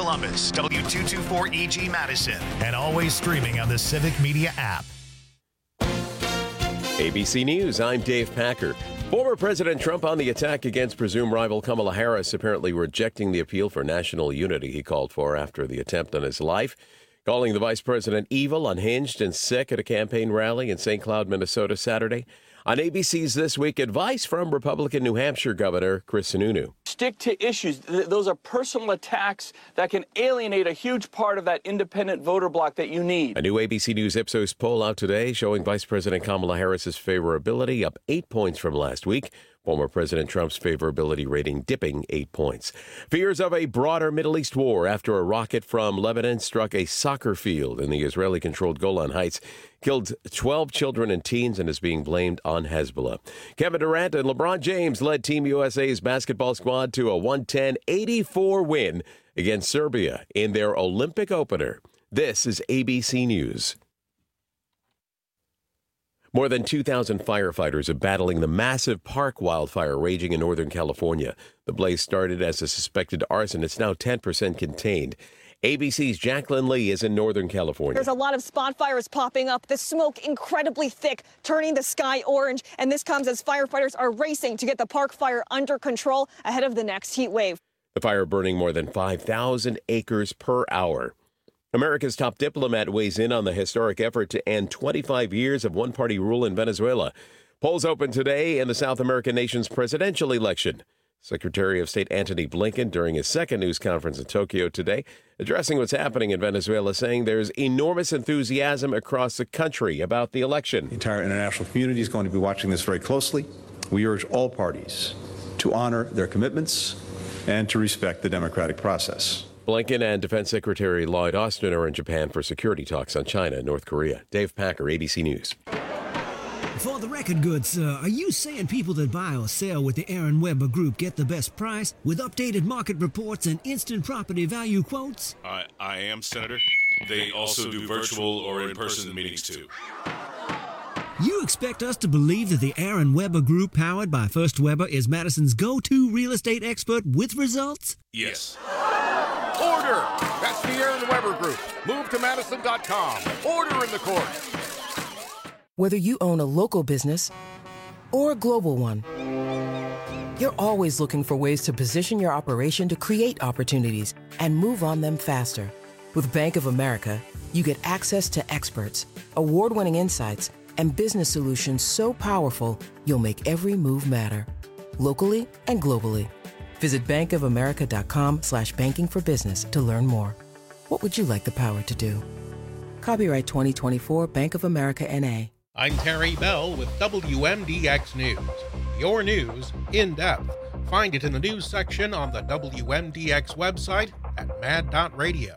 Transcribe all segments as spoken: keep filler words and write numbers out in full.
Columbus, W two twenty-four E G Madison, and always streaming on the Civic Media app. A B C News, I'm Dave Packer. Former President Trump on the attack against presumed rival Kamala Harris, apparently rejecting the appeal for national unity he called for after the attempt on his life, calling the vice president evil, unhinged, and sick at a campaign rally in Saint Cloud, Minnesota, Saturday. On A B C's This Week, advice from Republican New Hampshire Governor Chris Sununu. Stick to issues. Th- those are personal attacks that can alienate a huge part of that independent voter bloc that you need. A new A B C News Ipsos poll out today showing Vice President Kamala Harris's favorability up eight points from last week. Former President Trump's favorability rating dipping eight points. Fears of a broader Middle East war after a rocket from Lebanon struck a soccer field in the Israeli-controlled Golan Heights, killed twelve children and teens, and is being blamed on Hezbollah. Kevin Durant and LeBron James led Team U S A's basketball squad to a one ten eighty-four win against Serbia in their Olympic opener. This is A B C News. More than two thousand firefighters are battling the massive park wildfire raging in Northern California. The blaze started as a suspected arson. It's now ten percent contained. A B C's Jacqueline Lee is in Northern California. There's a lot of spot fires popping up, the smoke incredibly thick, turning the sky orange. And this comes as firefighters are racing to get the park fire under control ahead of the next heat wave. The fire burning more than five thousand acres per hour. America's top diplomat weighs in on the historic effort to end twenty-five years of one-party rule in Venezuela. Polls open today in the South American nation's presidential election. Secretary of State Antony Blinken, during his second news conference in Tokyo today, addressing what's happening in Venezuela, saying there's enormous enthusiasm across the country about the election. The entire international community is going to be watching this very closely. We urge all parties to honor their commitments and to respect the democratic process. Blinken and Defense Secretary Lloyd Austin are in Japan for security talks on China and North Korea. Dave Packer, A B C News. For the record, good sir, are you saying people that buy or sell with the Aaron Weber Group get the best price with updated market reports and instant property value quotes? I, I am, Senator. They also do virtual or in-person meetings, too. You expect us to believe that the Aaron Weber Group, powered by First Weber, is Madison's go-to real estate expert with results? Yes. Order! That's the Aaron Weber Group. Move to Madison dot com. Order in the court. Whether you own a local business or a global one, you're always looking for ways to position your operation to create opportunities and move on them faster. With Bank of America, you get access to experts, award-winning insights, and business solutions so powerful, you'll make every move matter. Locally and globally. Visit bankofamerica.com slash banking for business to learn more. What would you like the power to do? Copyright twenty twenty-four Bank of America N A. I'm Terry Bell with W M D X News. Your news in depth. Find it in the news section on the W M D X website at mad dot radio.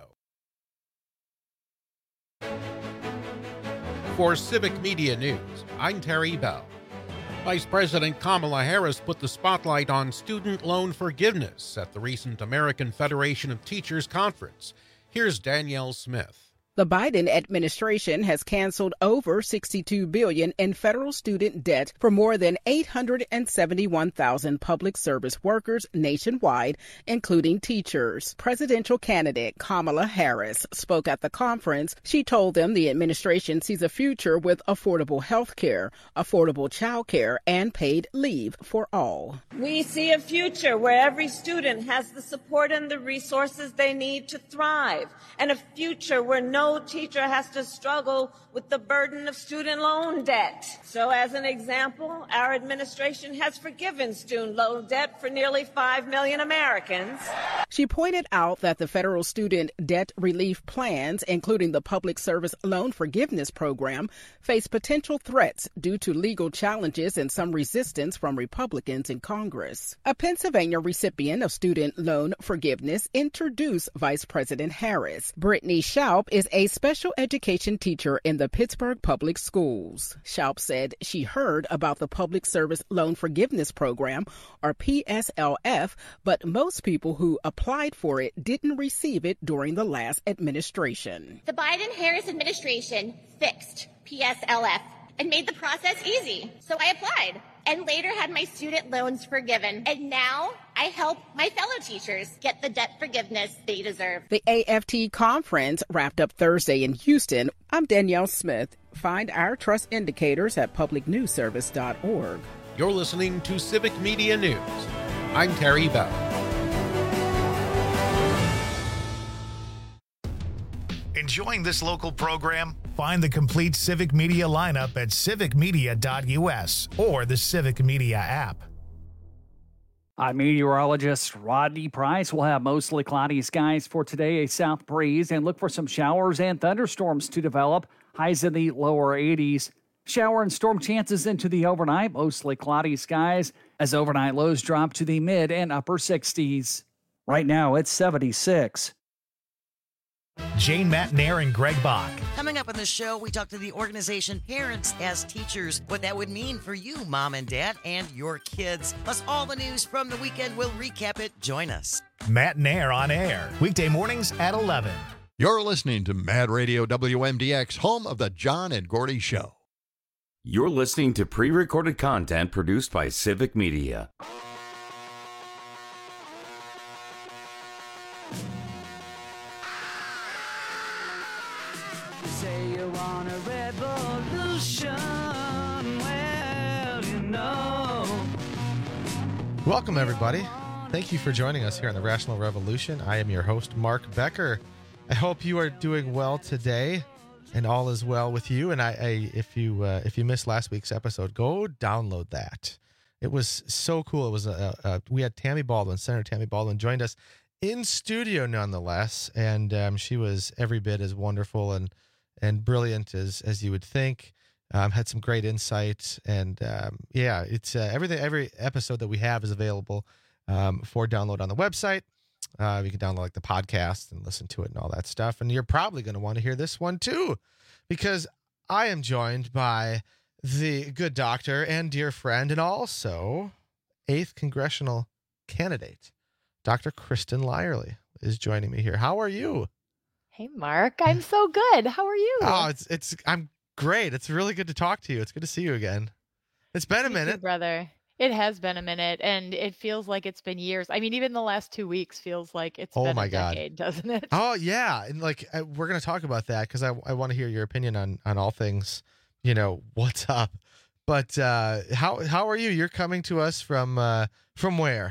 For Civic Media News, I'm Terry Bell. Vice President Kamala Harris put the spotlight on student loan forgiveness at the recent American Federation of Teachers conference. Here's Danielle Smith. The Biden administration has canceled over sixty-two billion dollars in federal student debt for more than eight hundred seventy-one thousand public service workers nationwide, including teachers. Presidential candidate Kamala Harris spoke at the conference. She told them the administration sees a future with affordable health care, affordable child care, and paid leave for all. We see a future where every student has the support and the resources they need to thrive, and a future where no No teacher has to struggle with the burden of student loan debt. So as an example, our administration has forgiven student loan debt for nearly five million Americans. She pointed out that the federal student debt relief plans, including the Public Service Loan Forgiveness Program, face potential threats due to legal challenges and some resistance from Republicans in Congress. A Pennsylvania recipient of student loan forgiveness introduced Vice President Harris. Brittany Schaup is a special education teacher in the Pittsburgh Public Schools. Schaup said she heard about the Public Service Loan Forgiveness Program, or P S L F, but most people who applied for it didn't receive it during the last administration. The Biden-Harris administration fixed P S L F and made the process easy, so I applied. and later had my student loans forgiven. And now I help my fellow teachers get the debt forgiveness they deserve. The A F T conference wrapped up Thursday in Houston. I'm Danielle Smith. Find our trust indicators at public news service dot org. You're listening to Civic Media News. I'm Terry Bell. Enjoying this local program? Find the complete Civic Media lineup at civic media dot u s or the Civic Media app. I'm meteorologist Rodney Price. We'll have mostly cloudy skies for today, a south breeze, and look for some showers and thunderstorms to develop. Highs in the lower eighties. Shower and storm chances into the overnight, mostly cloudy skies, as overnight lows drop to the mid and upper sixties. Right now, it's seventy-six. Jane Matnair and Greg Bach. Coming up on the show, we talk to the organization Parents as Teachers, what that would mean for you, mom and dad, and your kids. Plus, all the news from the weekend. We'll recap it. Join us. Matnair on air, weekday mornings at eleven. You're listening to Mad Radio W M D X, home of the John and Gordy Show. You're listening to pre-recorded content produced by Civic Media. Say you want a revolution, well, you know. Welcome, everybody. Thank you for joining us here on the Rational Revolution. I am your host, Mark Becker. I hope you are doing well today, and all is well with you. And I, I if you uh, if you missed last week's episode, go download that. It was so cool. It was a, a we had Tammy Baldwin, Senator Tammy Baldwin, joined us in studio, nonetheless, and um, she was every bit as wonderful and and brilliant as as you would think. Um, had some great insights, and um, yeah, it's uh, everything. Every episode that we have is available um, for download on the website. Uh, you can download like the podcast and listen to it and all that stuff. And you're probably going to want to hear this one too, because I am joined by the good doctor and dear friend, and also eighth congressional candidate, Doctor Kristen Lyerly, is joining me here. How are you? Hey, Mark. I'm so good. How are you? Oh, it's it's I'm great. It's really good to talk to you. It's good to see you again. It's been a You minute, too, brother. It has been a minute, and it feels like it's been years. I mean, even the last two weeks feels like it's Oh been my a God. decade, doesn't it? Oh yeah, and like I, we're gonna talk about that because I I want to hear your opinion on on all things. You know what's up, but uh, how how are you? You're coming to us from uh, from where?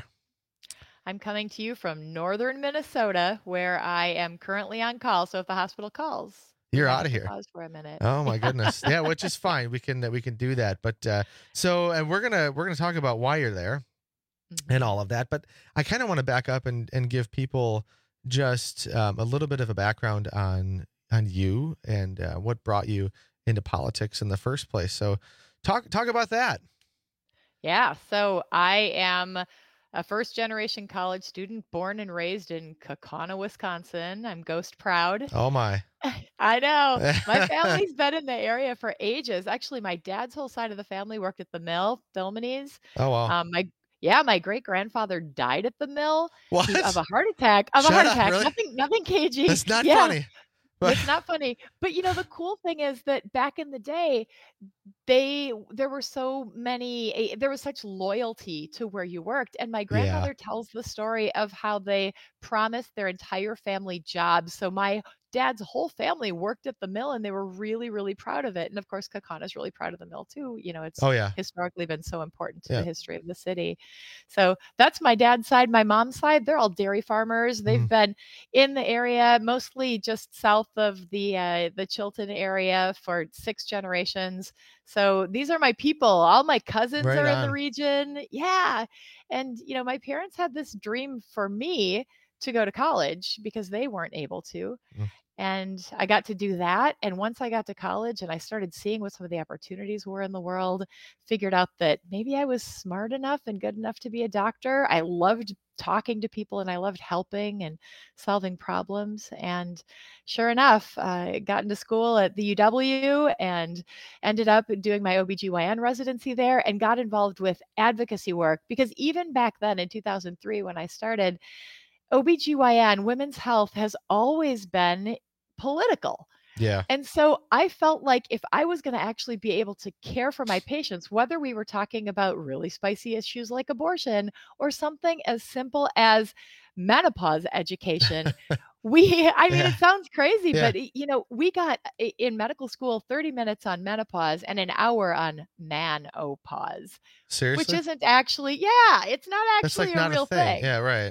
I'm coming to you from northern Minnesota, where I am currently on call. So if the hospital calls, You're I out have of to here. Pause for a minute. Oh my goodness, yeah, which is fine. We can we can do that. But uh, so and we're gonna we're gonna talk about why you're there and all of that. But I kind of want to back up and and give people just um, a little bit of a background on on you and uh, what brought you into politics in the first place. So talk talk about that. Yeah. So I am a first generation college student born and raised in Kaukauna, Wisconsin. I'm ghost proud. Oh my. I know. My family's been in the area for ages. Actually, my dad's whole side of the family worked at the mill, Philmonese. Oh wow. Um, my yeah, my great grandfather died at the mill What? he- of a heart attack. Of Shut a heart up, attack. really? Nothing, nothing cagey. That's not Yeah. funny. It's not funny. But you know, the cool thing is that back in the day, they there were so many eh, there was such loyalty to where you worked. And my grandmother tells the story of how they promised their entire family jobs. So my dad's whole family worked at the mill, and they were really, really proud of it. And of course, Kaukauna is really proud of the mill too. You know, it's Oh, yeah. historically been so important to Yeah. the history of the city. So that's my dad's side. My mom's side, they're all dairy farmers. They've Mhm. been in the area, mostly just south of the uh, the Chilton area, for six generations. So these are my people. All my cousins Right are in the on. region. Yeah. And, you know, my parents had this dream for me to go to college because they weren't able to. Mm. And I got to do that. And once I got to college and I started seeing what some of the opportunities were in the world, figured out that maybe I was smart enough and good enough to be a doctor. I loved talking to people, and I loved helping and solving problems. And sure enough, I got into school at the U W and ended up doing my O B G Y N residency there, and got involved with advocacy work, because even back then in two thousand three, when I started, O B G Y N, women's health, has always been political. Yeah. And so I felt like if I was going to actually be able to care for my patients, whether we were talking about really spicy issues like abortion or something as simple as menopause education, we, I mean, Yeah. it sounds crazy, Yeah. but you know, we got i- in medical school thirty minutes on menopause and an hour on manopause, which Seriously? isn't actually, yeah, it's not That's actually like a not a real thing. thing. Yeah, right.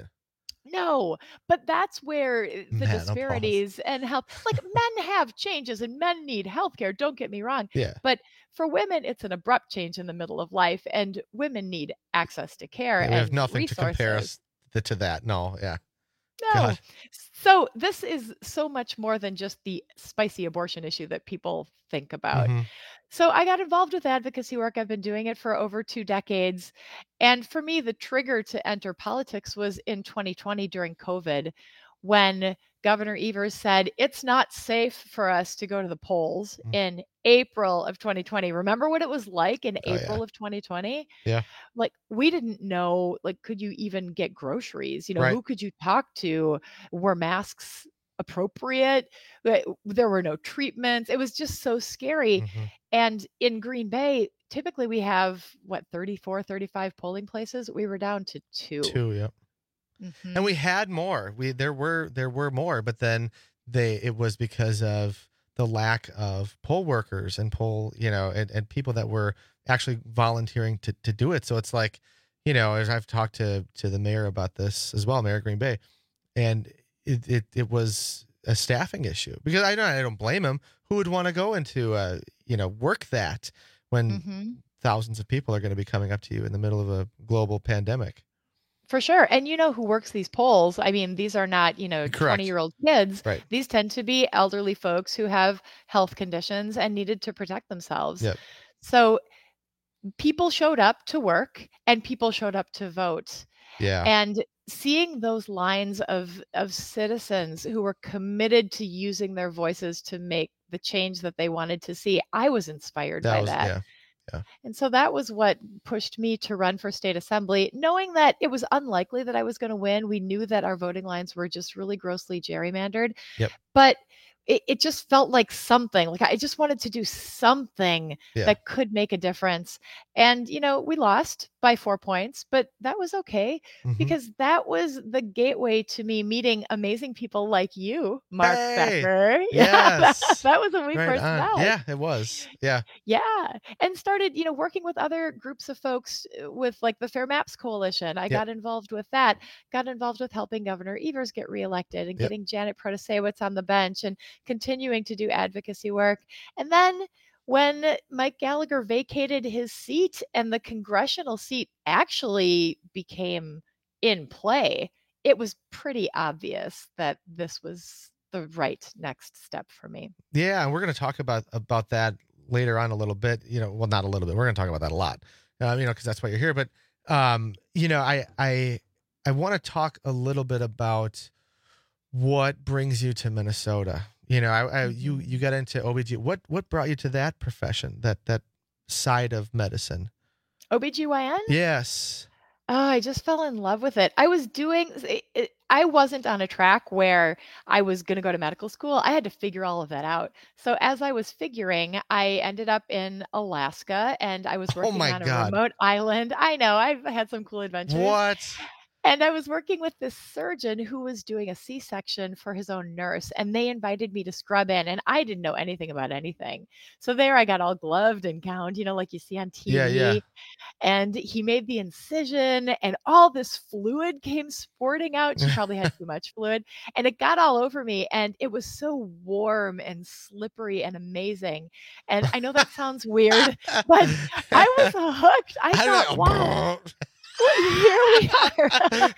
No, but that's where uh, the Menopause. disparities and health, like men have changes and men need healthcare. Don't get me wrong. Yeah. But for women, it's an abrupt change in the middle of life, and women need access to care Yeah, we have and nothing to compare resources. us th- to that. No, yeah. No. God. So this is so much more than just the spicy abortion issue that people think about. Mhm. So I got involved with advocacy work. I've been doing it for over two decades. And for me, the trigger to enter politics was in twenty twenty during COVID, when Governor Evers said it's not safe for us to go to the polls Mm. in April of twenty twenty. Remember what it was like in Oh, yeah. April of twenty twenty? Yeah. Like, we didn't know, like, could you even get groceries? You know, Right. who could you talk to? Were masks appropriate? Like, there were no treatments. It was just so scary. Mhm. And in Green Bay, typically we have what, thirty-four, thirty-five polling places. We were down to two. Two, yep. Mhm. And we had more. We there were there were more, but then they it was because of the lack of poll workers and poll, you know, and, and people that were actually volunteering to, to do it. So it's like, you know, as I've talked to to the mayor about this as well, Mayor of Green Bay, and it it, it was a staffing issue, because I don't I don't blame him. Who would want to go into uh you know work that when Mhm. thousands of people are going to be coming up to you in the middle of a global pandemic? For sure. And you know who works these polls? I mean, these are not, you know, Correct. twenty-year-old kids. Right. These tend to be elderly folks who have health conditions and needed to protect themselves. Yep. So people showed up to work and people showed up to vote. Yeah. And seeing those lines of of citizens who were committed to using their voices to make the change that they wanted to see, I was inspired That by was that. yeah. Yeah. And so that was what pushed me to run for state assembly, knowing that it was unlikely that I was going to win. We knew that our voting lines were just really grossly gerrymandered. Yep. But it, it just felt like something, like I just wanted to do something Yeah. that could make a difference. And, you know, we lost by four points, but that was okay, Mhm. because that was the gateway to me meeting amazing people like you, Mark Hey! Becker. Yeah, that, Yes. that was when we Right first on. met. Yeah, it was. Yeah. Yeah. And started, you know, working with other groups of folks uh, with like the Fair Maps Coalition. I Yep. got involved with that, got involved with helping Governor Evers get reelected and Yep. getting Janet Protasewicz on the bench and continuing to do advocacy work. And then when Mike Gallagher vacated his seat and the congressional seat actually became in play, it was pretty obvious that this was the right next step for me. Yeah, and we're going to talk about about that later on a little bit. You know, well, not a little bit. We're going to talk about that a lot. Um, you know, because that's why you're here. But um, you know, I I I want to talk a little bit about what brings you to Minnesota. You know, I, I you you got into O B G. What what brought you to that profession? That that side of medicine? O B G Y N? Yes. Oh, I just fell in love with it. I was doing, it, it, I wasn't on a track where I was going to go to medical school. I had to figure all of that out. So as I was figuring, I ended up in Alaska and I was Oh working my on a God. remote island. I know, I've had some cool adventures. What? And I was working with this surgeon who was doing a C-section for his own nurse, and they invited me to scrub in, and I didn't know anything about anything. So there I got all gloved and gowned, you know, like you see on T V. Yeah, yeah. And he made the incision, and all this fluid came sporting out. She probably had too much fluid, and it got all over me, and it was so warm and slippery and amazing. And I know that sounds weird, but I was hooked. I I thought, don't- wow. Here we are.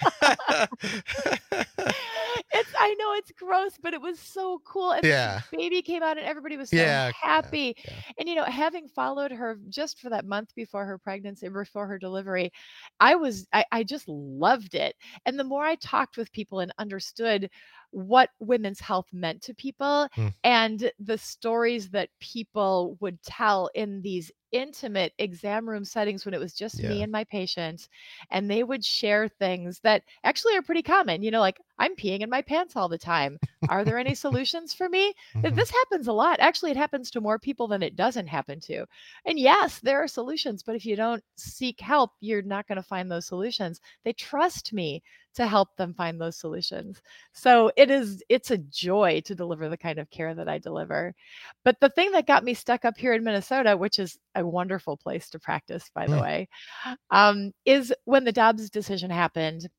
It's, I know it's gross, but it was so cool. And Yeah. the baby came out and everybody was so Yeah, happy. And, you know, having followed her just for that month before her pregnancy, before her delivery, I was, I, I just loved it. And the more I talked with people and understood what women's health meant to people Mm. and the stories that people would tell in these intimate exam room settings when it was just me Yeah. and my patients, and they would share things that actually are pretty common. You know, like, I'm peeing in my pants all the time. Are there any solutions for me? Th- This happens a lot. Actually, it happens to more people than it doesn't happen to. And yes, there are solutions, but if you don't seek help, you're not going to find those solutions. They trust me to help them find those solutions. So it is, it's a joy to deliver the kind of care that I deliver. But the thing that got me stuck up here in Minnesota, which is a wonderful place to practice, by the Mm. way, um, is when the Dobbs decision happened.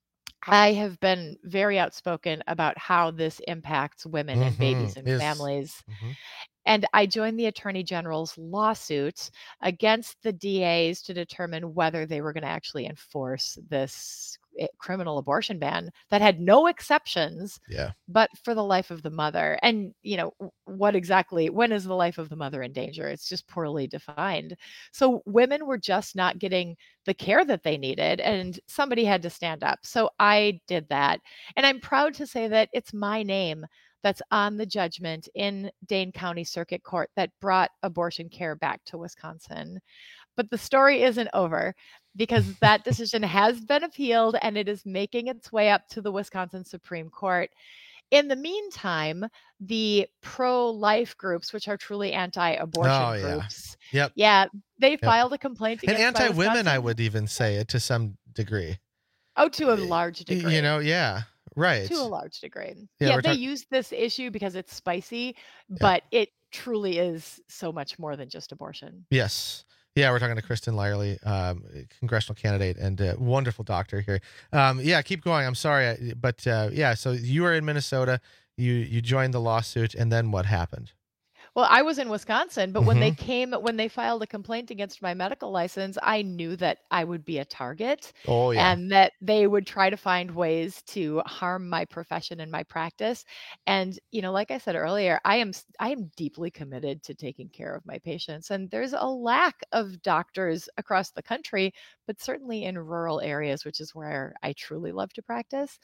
I have been very outspoken about how this impacts women and babies Mhm. and Yes. families. Mhm. And I joined the Attorney General's lawsuit against the D As to determine whether they were going to actually enforce this eh, criminal abortion ban that had no exceptions, Yeah. but for the life of the mother. And, you know, w- what exactly, when is the life of the mother in danger? It's just poorly defined. So women were just not getting the care that they needed, and somebody had to stand up. So I did that. And I'm proud to say that it's my name that's on the judgment in Dane County Circuit Court that brought abortion care back to Wisconsin. But the story isn't over, because that decision has been appealed and it is making its way up to the Wisconsin Supreme Court. In the meantime, the pro-life groups, which are truly anti-abortion Oh, yeah. groups, Yep. yeah, they Yep. filed a complaint And against my anti-women, I Wisconsin- would even say it to some degree. Oh, to a large Y- degree. You know, yeah, right. To a large degree. Yeah, Yeah, we're they talk- use this issue because it's spicy, but it truly is so much more than just abortion. Yes. Yeah, we're talking to Kristen Lyerly, um, congressional candidate and uh, wonderful doctor here. Um, yeah, keep going. I'm sorry, I- but uh, yeah. So you were in Minnesota. You you joined the lawsuit, and then what happened? Well, I was in Wisconsin, but when they Mhm. came, when they filed a complaint against my medical license, I knew that I would be a target Oh yeah. and that they would try to find ways to harm my profession and my practice. And, you know, like I said earlier, I am, s- I am deeply committed to taking care of my patients. And there's a lack of doctors across the country, but certainly in rural areas, which is where I truly love to practice.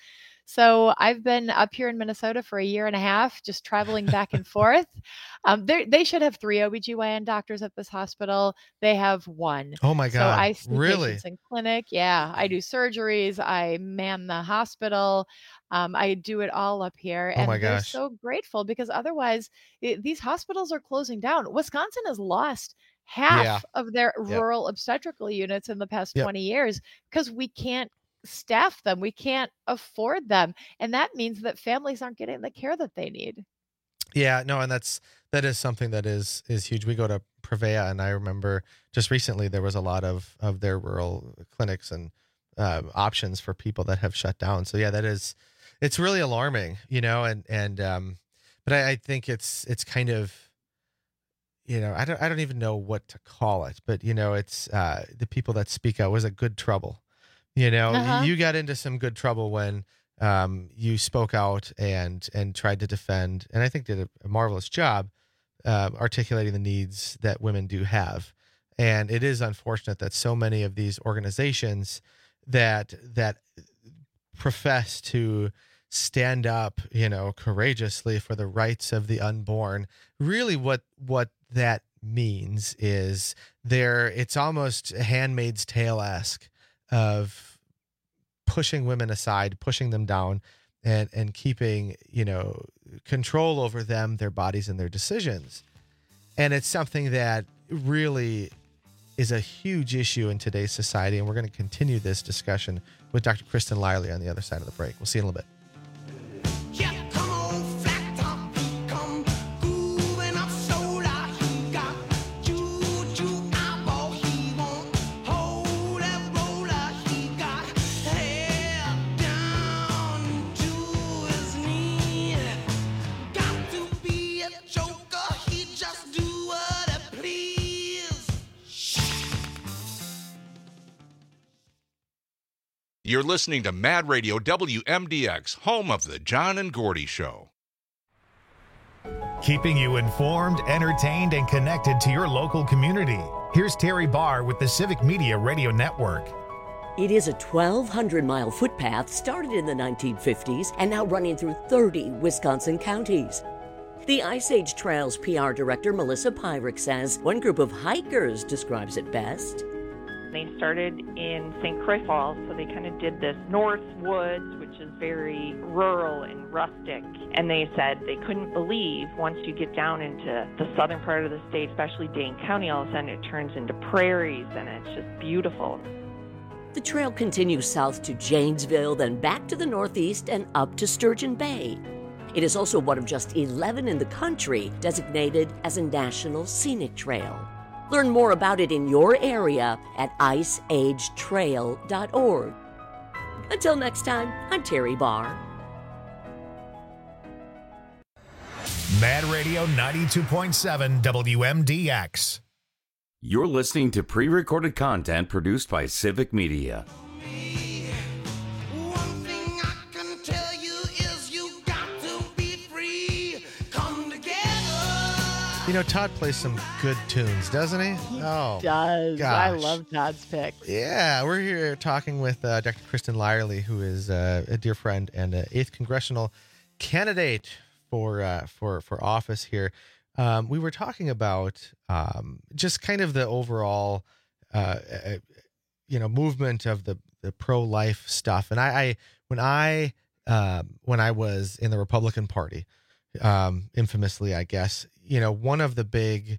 So I've been up here in Minnesota for a year and a half, just traveling back and forth. Um, they they should have three O B G Y N doctors at this hospital. They have one. Oh my So God. I see Really? patients in clinic. Yeah, I do surgeries. I man the hospital. Um, I do it all up here, Oh and my they're gosh. so grateful because otherwise i- these hospitals are closing down. Wisconsin has lost half Yeah. of their Yep. rural obstetrical units in the past Yep. twenty years because we can't staff them. We can't afford them. And that means that families aren't getting the care that they need. Yeah, no, and that's that is something that is is huge. We go to Prevea, and I remember just recently there was a lot of of their rural clinics and uh, options for people that have shut down. So yeah, that is it's really alarming, you know. And and um, but I, I think it's it's kind of you know I don't I don't even know what to call it, but you know it's uh, the people that speak out was a good trouble. You know, Uh-huh. you got into some good trouble when um, you spoke out and and tried to defend, and I think did a, a marvelous job uh, articulating the needs that women do have. And it is unfortunate that so many of these organizations that that profess to stand up, you know, courageously for the rights of the unborn, really what what that means is they're it's almost Handmaid's Tale-esque of pushing women aside, pushing them down, and and keeping, you know, control over them, their bodies, and their decisions. And it's something that really is a huge issue in today's society. And we're going to continue this discussion with Doctor Kristen Lyerly on the other side of the break. We'll see you in a little bit. You're listening to Mad Radio W M D X, home of the John and Gordy Show. Keeping you informed, entertained, and connected to your local community. Here's Terry Barr with the Civic Media Radio Network. It is a twelve hundred mile footpath started in the nineteen fifties and now running through thirty Wisconsin counties. The Ice Age Trails P R director, Melissa Pyrick, says one group of hikers describes it best. They started in Saint Croix Falls, so they kind of did this North Woods, which is very rural and rustic. And they said they couldn't believe once you get down into the southern part of the state, especially Dane County, all of a sudden it turns into prairies and it's just beautiful. The trail continues south to Janesville, then back to the northeast and up to Sturgeon Bay. It is also one of just eleven in the country designated as a National Scenic Trail. Learn more about it in your area at ice age trail dot org. Until next time, I'm Terry Barr. Mad Radio ninety-two point seven W M D X. You're listening to pre-recorded content produced by Civic Media. You know, Todd plays some good tunes, doesn't he? Oh, does. gosh. I love Todd's picks. Yeah, we're here talking with uh, Doctor Kristen Lyerly, who is uh, a dear friend and an eighth congressional candidate for uh, for for office here. Um, we were talking about um, just kind of the overall, uh, uh, you know, movement of the the pro-life stuff. And I, I when I uh, when I was in the Republican Party, um, infamously, I guess. You know, one of the big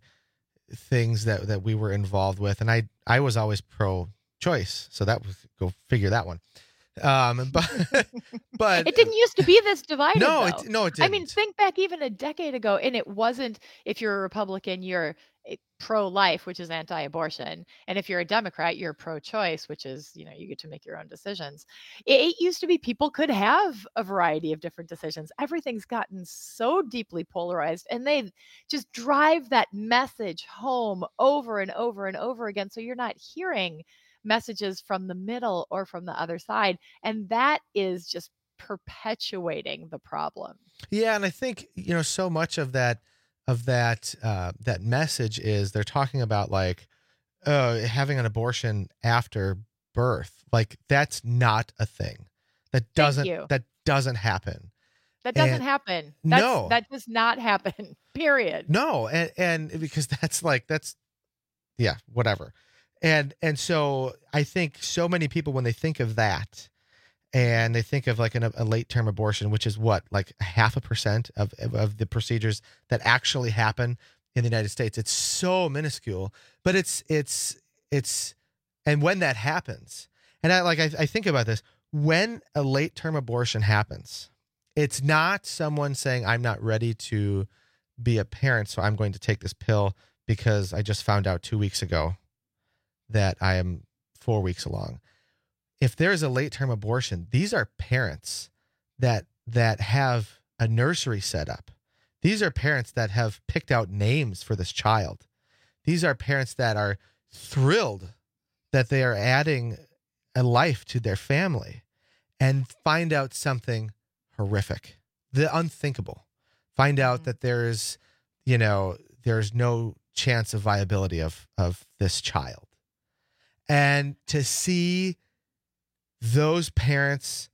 things that, that we were involved with, and I, I was always pro-choice, so that was, go figure that one. Um, but but it didn't used to be this divided. No, though. it, no, it didn't. I mean, think back even a decade ago, and it wasn't. If you're a Republican, you're pro-life, which is anti-abortion, and if you're a Democrat, you're pro-choice, which is, you know, you get to make your own decisions. It, it used to be people could have a variety of different decisions. Everything's gotten so deeply polarized, and they just drive that message home over and over and over again. So you're not hearing messages from the middle or from the other side, and that is just perpetuating the problem. Yeah, and I think, you know, so much of that of that uh, that message is they're talking about like uh, having an abortion after birth. Like that's not a thing. That doesn't that doesn't happen. That doesn't And- happen. That's, no. that does not happen. Period. No, and and because that's like that's yeah, whatever. And and so I think so many people, when they think of that, and they think of like an, a late term abortion, which is what, like half a percent of, of of the procedures that actually happen in the United States. It's so minuscule, but it's it's it's and when that happens, and I like I, I think about this, when a late term abortion happens, it's not someone saying, I'm not ready to be a parent, so I'm going to take this pill because I just found out two weeks ago that I am four weeks along. If there's a late term abortion, these are parents that that have a nursery set up. These are parents that have picked out names for this child. These are parents that are thrilled that they are adding a life to their family, and find out something horrific, the unthinkable. Find out that there's, you know, there's no chance of viability of of this child. And to see those parents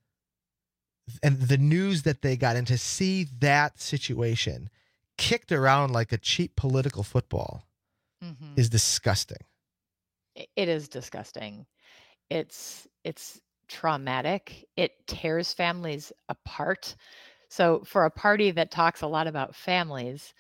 and the news that they got, and to see that situation kicked around like a cheap political football Mhm. is disgusting. It is disgusting. It's it's traumatic. It tears families apart. So for a party that talks a lot about families,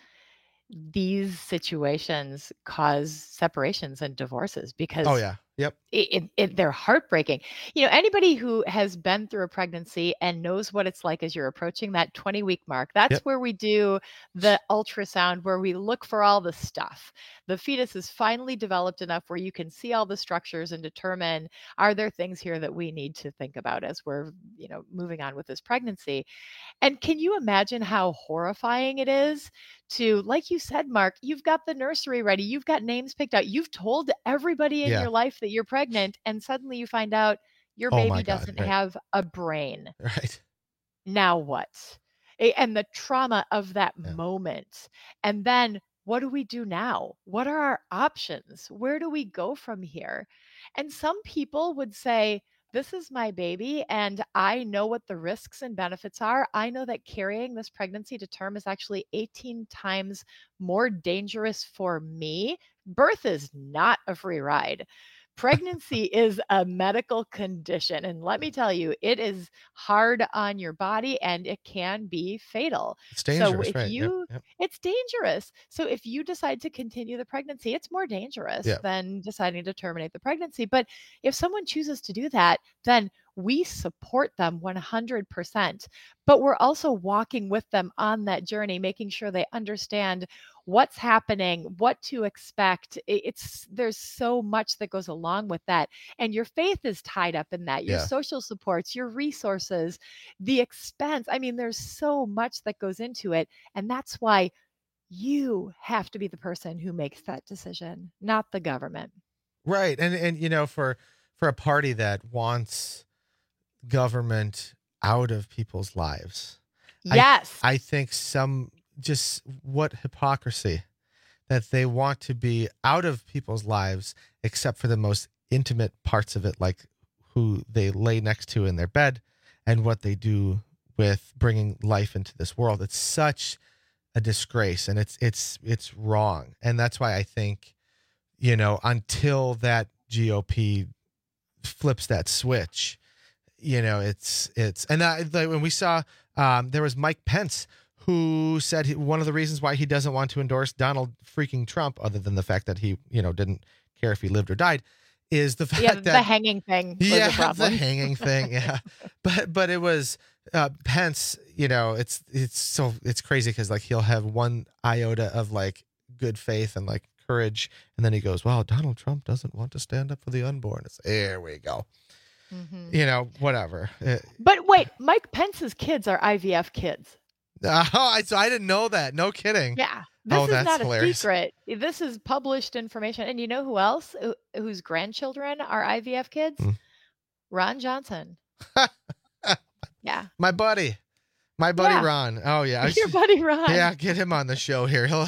these situations cause separations and divorces because Oh yeah. Yep. it, it, it, they're heartbreaking. You know, anybody who has been through a pregnancy and knows what it's like as you're approaching that twenty week mark, that's Yep. where we do the ultrasound, where we look for all the stuff. The fetus is finally developed enough where you can see all the structures and determine, are there things here that we need to think about as we're, you know, moving on with this pregnancy? And can you imagine how horrifying it is to, like you said, Mark, you've got the nursery ready, you've got names picked out, you've told everybody in Yeah. your life that you're pregnant, and suddenly you find out your Oh baby my God, doesn't right. have a brain. Right. Now what? A- And the trauma of that moment. And then what do we do now? What are our options? Where do we go from here? And some people would say, this is my baby and I know what the risks and benefits are. I know that carrying this pregnancy to term is actually eighteen times more dangerous for me. Birth is not a free ride. Pregnancy is a medical condition. And let me tell you, it is hard on your body and it can be fatal. It's dangerous, so if right? you, Yep, yep. it's dangerous. So if you decide to continue the pregnancy, it's more dangerous Yeah. than deciding to terminate the pregnancy. But if someone chooses to do that, then we support them one hundred percent. But we're also walking with them on that journey, making sure they understand what's happening, what to expect. It- It's there's so much that goes along with that. And your faith is tied up in that, your Yeah. social supports, your resources, the expense. I mean, there's so much that goes into it. And that's why you have to be the person who makes that decision, not the government. Right. And, and, you know, for, for a party that wants government out of people's lives. I- Yes. I think some, just what hypocrisy that they want to be out of people's lives, except for the most intimate parts of it, like who they lay next to in their bed and what they do with bringing life into this world. It's such a disgrace, and it's, it's, it's wrong. And that's why I think, you know, until that G O P flips that switch, you know, it's, it's, and that, like, when we saw, um, there was Mike Pence, who said he, one of the reasons why he doesn't want to endorse Donald freaking Trump, other than the fact that he, you know, didn't care if he lived or died, is the fact Yeah, that the hanging thing was yeah, a problem. the hanging thing, yeah. But but it was uh, Pence. You know, it's it's so it's crazy because like he'll have one iota of like good faith and like courage, and then he goes, "Well, Donald Trump doesn't want to stand up for the unborn." It's, here we go. Mhm. You know, whatever. Uh, But wait, Mike Pence's kids are I V F kids. Oh, I, so I didn't know that. No kidding. Yeah. This Oh, is that's not a hilarious. secret. This is published information. And you know who else who, whose grandchildren are I V F kids? Hmm. Ron Johnson. Yeah. My buddy, my buddy Yeah. Ron. Oh yeah, I- Your buddy Ron. Yeah, get him on the show here. He'll.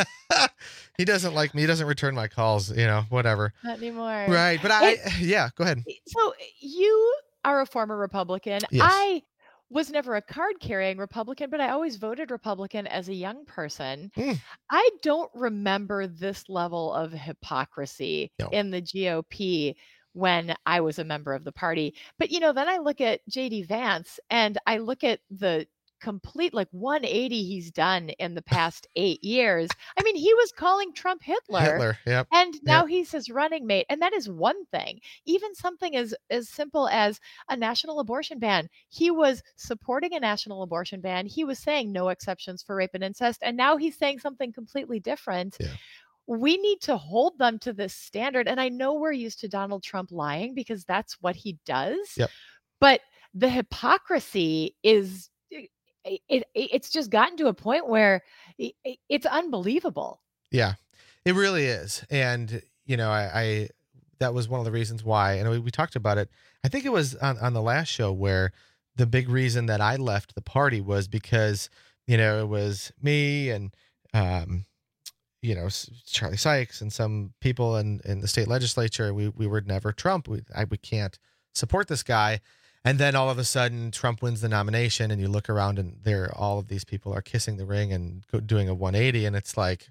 He doesn't like me. He doesn't return my calls. You know, whatever. Not anymore. Right, but I. And Yeah, go ahead. so you are a former Republican. Yes. I was never a card carrying Republican, but I always voted Republican as a young person. Mm. I don't remember this level of hypocrisy No. in the G O P when I was a member of the party. But, you know, then I look at J D Vance and I look at the complete like one eighty he's done in the past eight years. I mean, he was calling Trump Hitler. Hitler. Yep. And now Yep. he's his running mate. And that is one thing. Even something as, as simple as a national abortion ban. He was supporting a national abortion ban. He was saying no exceptions for rape and incest. And now he's saying something completely different. Yeah. We need to hold them to this standard. And I know we're used to Donald Trump lying because that's what he does. Yep. But the hypocrisy is, it, it, it's just gotten to a point where it, it's unbelievable. Yeah, it really is. And, you know, I, I that was one of the reasons why, and we, we talked about it. I think it was on, on the last show where the big reason that I left the party was because, you know, it was me and, um, you know, S- Charlie Sykes and some people in, in the state legislature. We, we were never Trump. We, I, we can't support this guy. And then all of a sudden Trump wins the nomination and you look around and there, all of these people are kissing the ring and go, doing a one eighty. And it's like,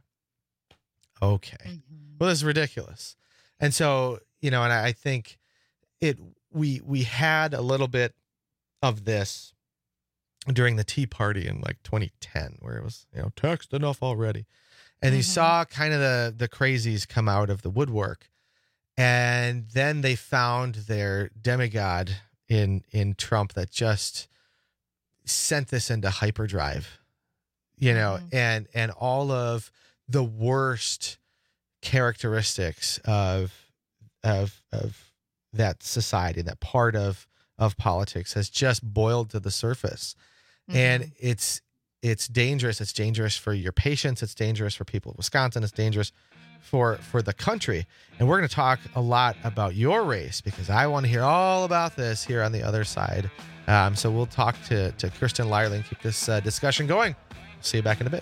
okay, Mm-hmm. well, this is ridiculous. And so, you know, and I, I think it, we, we had a little bit of this during the Tea Party in like twenty ten, where it was, you know, taxed enough already. And you Mhm. saw kind of the, the crazies come out of the woodwork. And then they found their demigod in, in Trump that just sent this into hyperdrive, you know, Mhm. and, and all of the worst characteristics of, of, of that society, that part of, of politics has just boiled to the surface. And it's, it's dangerous. It's dangerous for your patients. It's dangerous for people in Wisconsin. It's dangerous for, for the country. And we're going to talk a lot about your race because I want to hear all about this here on the other side. Um, so we'll talk to, to Kirsten Lyerly and keep this uh, discussion going. See you back in a bit.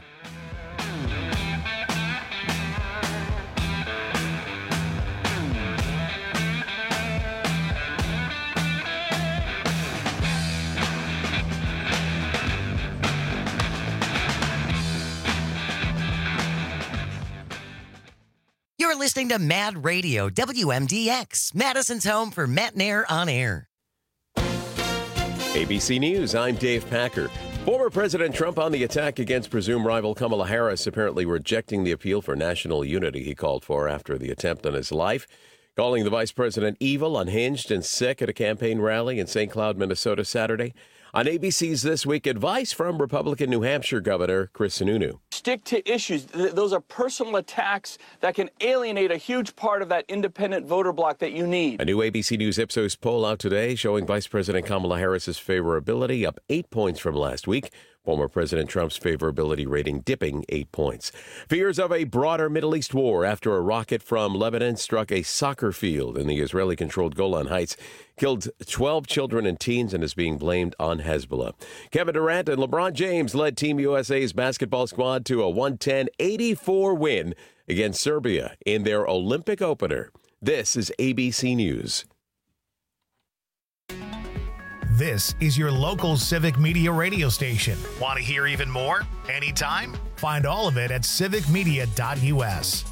You're listening to Mad Radio, W M D X, Madison's home for Matt and Air on air. A B C News, I'm Dave Packer. Former President Trump on the attack against presumed rival Kamala Harris, apparently rejecting the appeal for national unity he called for after the attempt on his life, calling the vice president evil, unhinged, and sick at a campaign rally in Saint Cloud, Minnesota Saturday. On A B C's This Week, advice from Republican New Hampshire Governor Chris Sununu. Stick to issues. Th- those are personal attacks that can alienate a huge part of that independent voter bloc that you need. A new A B C News Ipsos poll out today showing Vice President Kamala Harris's favorability up eight points from last week. Former President Trump's favorability rating dipping eight points. Fears of a broader Middle East war after a rocket from Lebanon struck a soccer field in the Israeli-controlled Golan Heights, killed twelve children and teens, and is being blamed on Hezbollah. Kevin Durant and LeBron James led Team U S A's basketball squad to a one ten eighty-four win against Serbia in their Olympic opener. This is A B C News. This is your local Civic Media radio station. Want to hear even more? Anytime? Find all of it at civic media dot U S.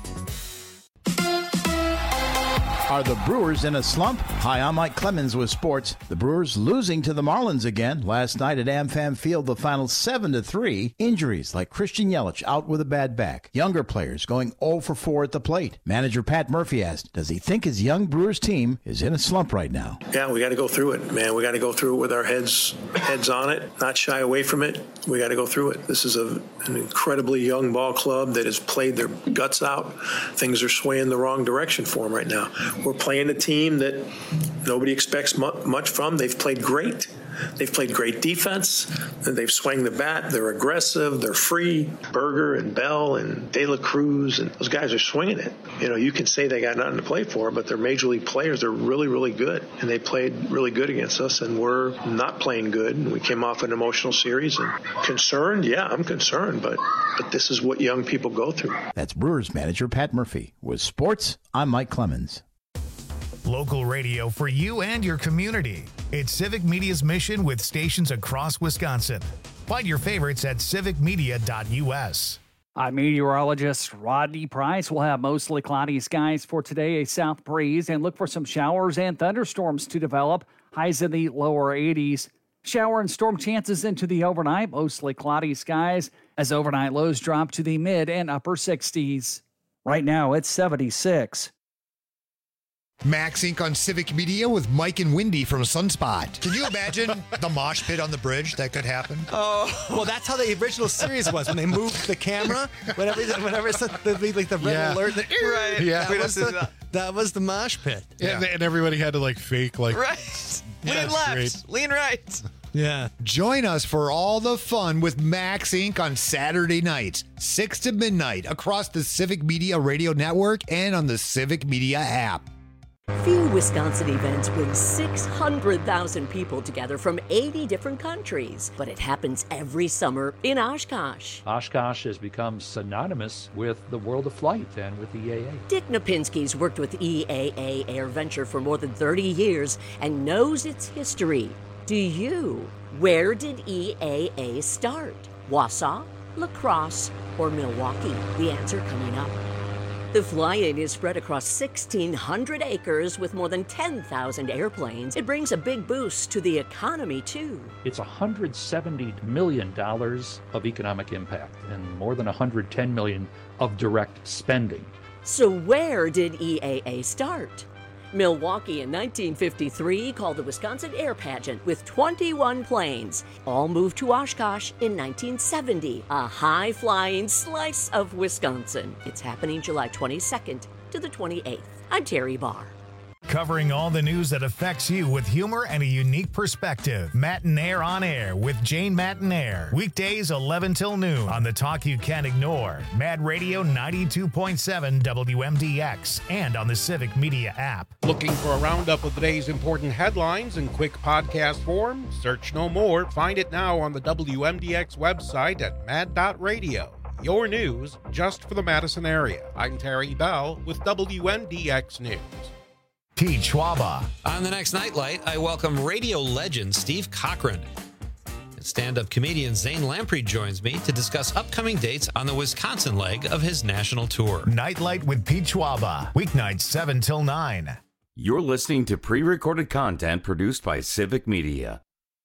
Are the Brewers in a slump? Hi, I'm Mike Clemens with sports. The Brewers losing to the Marlins again. Last night at AmFam Field, the final seven to three. Injuries like Christian Yelich out with a bad back. Younger players going oh for four at the plate. Manager Pat Murphy asked, does he think his young Brewers team is in a slump right now? Yeah, we got to go through it, man. We got to go through it with our heads heads on it, not shy away from it. We got to go through it. This is a, an incredibly young ball club that has played their guts out. Things are swaying the wrong direction for them right now. We're playing a team that nobody expects much from. They've played great. They've played great defense. They've swung the bat. They're aggressive. They're free. Berger and Bell and De La Cruz, and those guys are swinging it. You know, you can say they got nothing to play for, but they're major league players. They're really, really good, and they played really good against us, and we're not playing good. And we came off an emotional series. And concerned, yeah, I'm concerned, but but this is what young people go through. That's Brewers manager Pat Murphy. With sports, I'm Mike Clemens. Local radio for you and your community. It's Civic Media's mission with stations across Wisconsin. Find your favorites at civic media dot U S. I'm meteorologist Rodney Price. We'll have mostly cloudy skies for today, a south breeze, and look for some showers and thunderstorms to develop. Highs in the lower eighties. Shower and storm chances into the overnight, mostly cloudy skies, as overnight lows drop to the mid and upper sixties. Right now, it's seventy-six. Max Incorporated on Civic Media with Mike and Wendy from Sunspot. Can you imagine the mosh pit on the bridge that could happen? Oh, well, that's how the original series was when they moved the camera. Whenever, whenever it's the, the, like the red Yeah. alert, the, Right. Yeah. that, was the, that was the mosh pit. Yeah. And, and everybody had to like fake like. Right. Yeah, Lean that's left, great. lean right. Yeah. Join us for all the fun with Max Incorporated on Saturday nights, six to midnight, across the Civic Media Radio Network and on the Civic Media app. Few Wisconsin events bring six hundred thousand people together from eighty different countries, but it happens every summer in Oshkosh. Oshkosh has become synonymous with the world of flight and with E A A. Dick Napinski's worked with E A A Air Venture for more than thirty years and knows its history. Do you? Where did E A A start? Wausau, La Crosse, or Milwaukee? The answer coming up. The fly-in is spread across sixteen hundred acres with more than ten thousand airplanes. It brings a big boost to the economy, too. It's one hundred seventy million dollars of economic impact and more than one hundred ten million dollars of direct spending. So where did E A A start? Milwaukee in nineteen fifty-three called the Wisconsin Air Pageant with twenty-one planes. All moved to Oshkosh in nineteen seventy, a high-flying slice of Wisconsin. It's happening July twenty-second to the twenty-eighth. I'm Terry Barr. Covering all the news that affects you with humor and a unique perspective. Matt and Air on Air with Jane Matt and Air. Weekdays eleven till noon on the talk you can't ignore. Mad Radio ninety-two point seven W M D X and on the Civic Media app. Looking for a roundup of the day's important headlines in quick podcast form? Search no more. Find it now on the W M D X website at mad dot radio. Your news just for the Madison area. I'm Terry Bell with W M D X News. Pete Schwaba. On the next Nightlight, I welcome radio legend Steve Cochran. Stand-up comedian Zane Lamprey joins me to discuss upcoming dates on the Wisconsin leg of his national tour. Nightlight with Pete Schwaba, weeknights seven till nine. You're listening to pre-recorded content produced by Civic Media.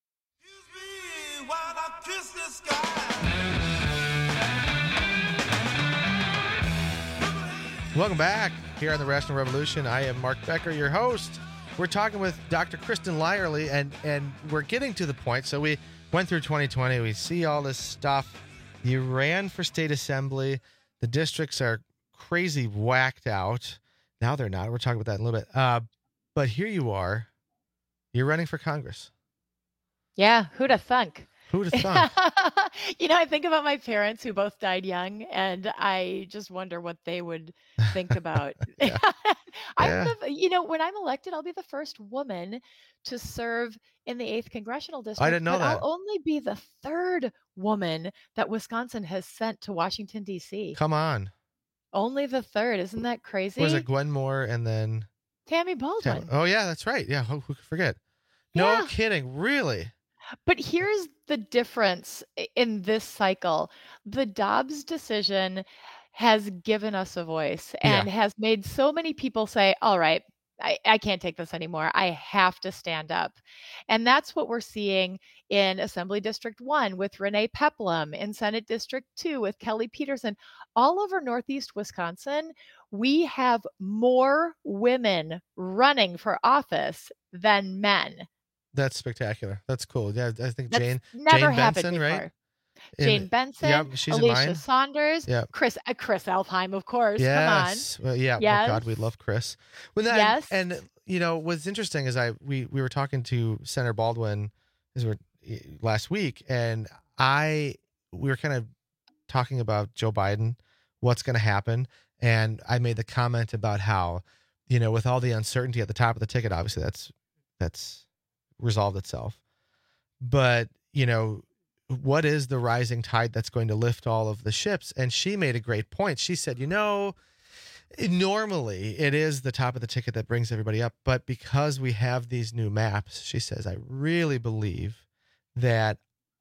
Welcome back here on the Rational Revolution. I am Mark Becker, your host. We're talking with Doctor Kristen Lyerly, and, and we're getting to the point. So we went through twenty twenty. We see all this stuff. You ran for state assembly. The districts are crazy whacked out. Now they're not. We're talking about that in a little bit. Uh, but here you are. You're running for Congress. Yeah, who'd have thunk? Who'd have thunk? You know, I think about my parents who both died young, and I just wonder what they would think about. Yeah. I'm Yeah. the, you know, when I'm elected, I'll be the first woman to serve in the eighth congressional district. didn't know but that. I'll only be the third woman that Wisconsin has sent to Washington, D C. Come on. Only the third. Isn't that crazy? Was it Gwen Moore and then Tammy Baldwin. Tam- Oh yeah, that's right. Yeah, who, who could forget? No Yeah. kidding. Really? But here's the difference i- in this cycle. The Dobbs decision has given us a voice and Yeah. has made so many people say, all right, I, I can't take this anymore. I have to stand up. And that's what we're seeing in Assembly District one with Renee Peplum, in Senate District two with Kelly Peterson. All over Northeast Wisconsin, we have more women running for office than men. That's spectacular. That's cool. Yeah, I think That's Jane never Jane happened Benson, before. right? In- Jane Benson, Yep, she's in Alicia mine. Saunders, Yep. Chris uh, Chris Elfheim, of course. Yes. Come Well, on. yeah. Yes. Oh God, we love Chris. Well, that, Yes. And you know what's interesting is I we we were talking to Senator Baldwin as we're last week, and I we were kind of talking about Joe Biden, what's going to happen, and I made the comment about how, you know, with all the uncertainty at the top of the ticket, obviously that's that's resolved itself, but you know, what is the rising tide that's going to lift all of the ships? And she made a great point. She said, you know, normally it is the top of the ticket that brings everybody up, but because we have these new maps, she says, I really believe that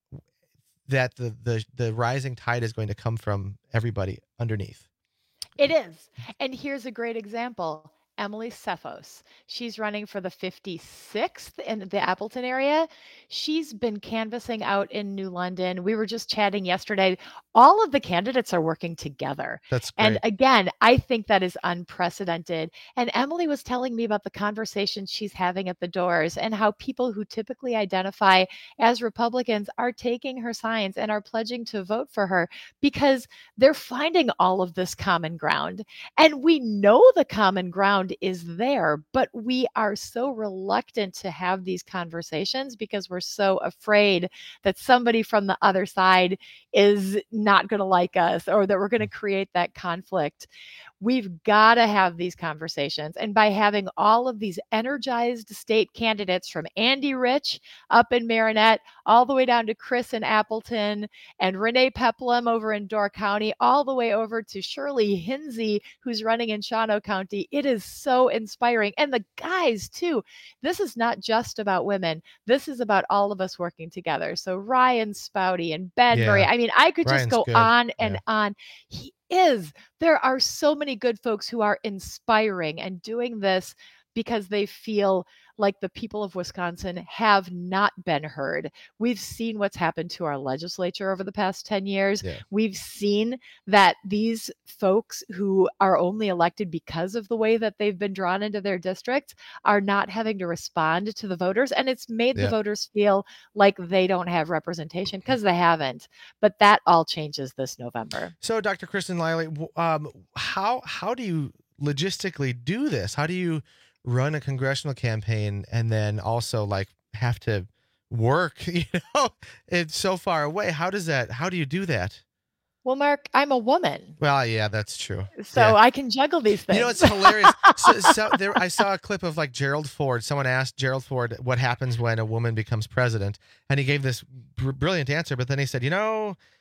that the the the rising tide is going to come from everybody underneath. It is. And here's a great example. Emily Cephos. She's running for the fifty-sixth in the Appleton area. She's been canvassing out in New London. We were just chatting yesterday. All of the candidates are working together. That's And great. again, I think that is unprecedented. And Emily was telling me about the conversations she's having at the doors and how people who typically identify as Republicans are taking her signs and are pledging to vote for her because they're finding all of this common ground. And we know the common ground is there, but we are so reluctant to have these conversations because we're so afraid that somebody from the other side is not going to like us or that we're going to create that conflict. We've got to have these conversations. And by having all of these energized state candidates from Andy Rich up in Marinette, all the way down to Chris in Appleton and Renee Peplum over in Door County, all the way over to Shirley Hinsey, who's running in Shawano County, it is so inspiring. And the guys, too. This is not just about women. This is about all of us working together. So Ryan Spouty and Ben Yeah. Murray. I mean, I could Ryan's just go good. on and on. He is. There are so many good folks who are inspiring and doing this because they feel like the people of Wisconsin have not been heard. We've seen what's happened to our legislature over the past ten years. Yeah. We've seen that these folks who are only elected because of the way that they've been drawn into their districts are not having to respond to the voters. And it's made Yeah. the voters feel like they don't have representation because they haven't. But that all changes this November. So, Doctor Kristen Lyerly, w- um, how how do you logistically do this? How do you run a congressional campaign and then also like have to work? You know, it's so far away. How does that? How do you do that? Well, Mark, I'm a woman, Well, yeah, that's true. so Yeah. I can juggle these things. You know, it's hilarious. so, so there, I saw a clip of like Gerald Ford. Someone asked Gerald Ford what happens when a woman becomes president, and he gave this br- brilliant answer. But then he said, "You know,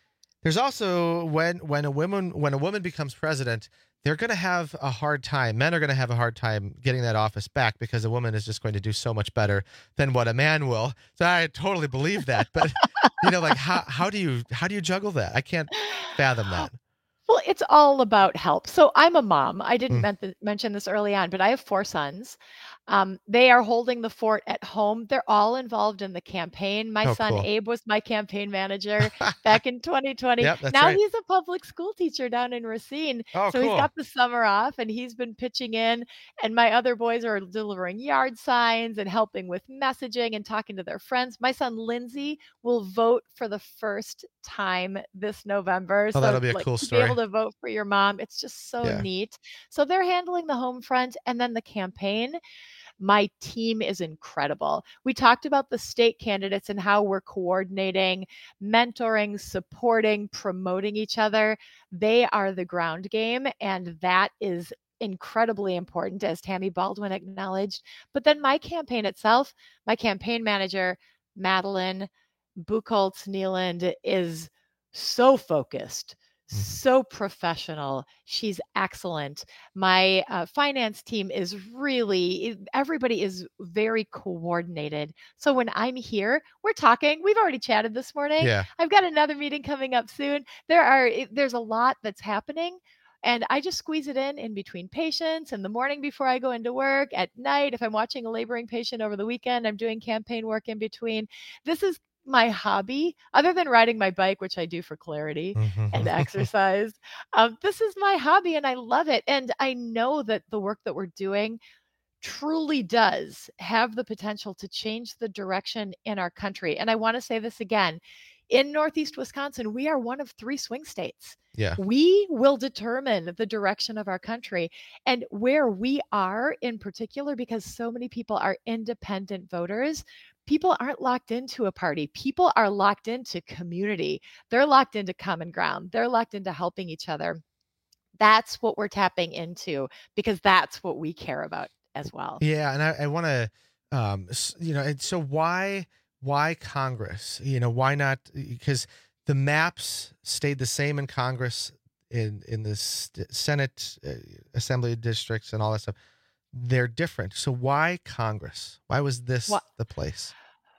There's also when when a woman when a woman becomes president, they're going to have a hard time. Men are going to have a hard time getting that office back because a woman is just going to do so much better than what a man will. So I totally believe that. But you know, like how how do you how do you juggle that? I can't fathom that. Well, it's all about help. So I'm a mom. I didn't Mm. men- th- mention this early on, but I have four sons. Um, they are holding the fort at home. They're all involved in the campaign. My Oh, son cool. Abe was my campaign manager back in twenty twenty. Yep, that's Now right. he's a public school teacher down in Racine. Oh, so he's cool. got the summer off and he's been pitching in. And my other boys are delivering yard signs and helping with messaging and talking to their friends. My son Lindsay will vote for the first time this November. Oh, that'll be a like, cool to be able story. to vote for your mom, it's just so Yeah. neat. So they're handling the home front and then the campaign. My team is incredible. We talked about the state candidates and how we're coordinating, mentoring, supporting, promoting each other. They are the ground game, and that is incredibly important, as Tammy Baldwin acknowledged. But then my campaign itself, my campaign manager, Madeline Buchholz Neeland, is so focused, so professional. She's excellent. My uh, finance team is really, everybody is very coordinated. So when I'm here, we're talking. We've already chatted this morning. Yeah. I've got another meeting coming up soon. There are, there's a lot that's happening. And I just squeeze it in in between patients in the morning before I go into work, at night. If I'm watching a laboring patient over the weekend, I'm doing campaign work in between. This is my hobby, other than riding my bike, which I do for clarity and exercise. Um, this is my hobby and I love it. And I know that the work that we're doing truly does have the potential to change the direction in our country. And I want to say this again. In Northeast Wisconsin, we are one of three swing states. Yeah. We will determine the direction of our country and where we are in particular, because so many people are independent voters. People aren't locked into a party. People are locked into community. They're locked into common ground. They're locked into helping each other. That's what we're tapping into because that's what we care about as well. Yeah, and I, I want to, um, s- you know, and so why, why Congress? You know, why not? Because the maps stayed the same in Congress, in in the st- Senate, uh, Assembly districts, and all that stuff. They're different. So why Congress? Why was this Wha- the place?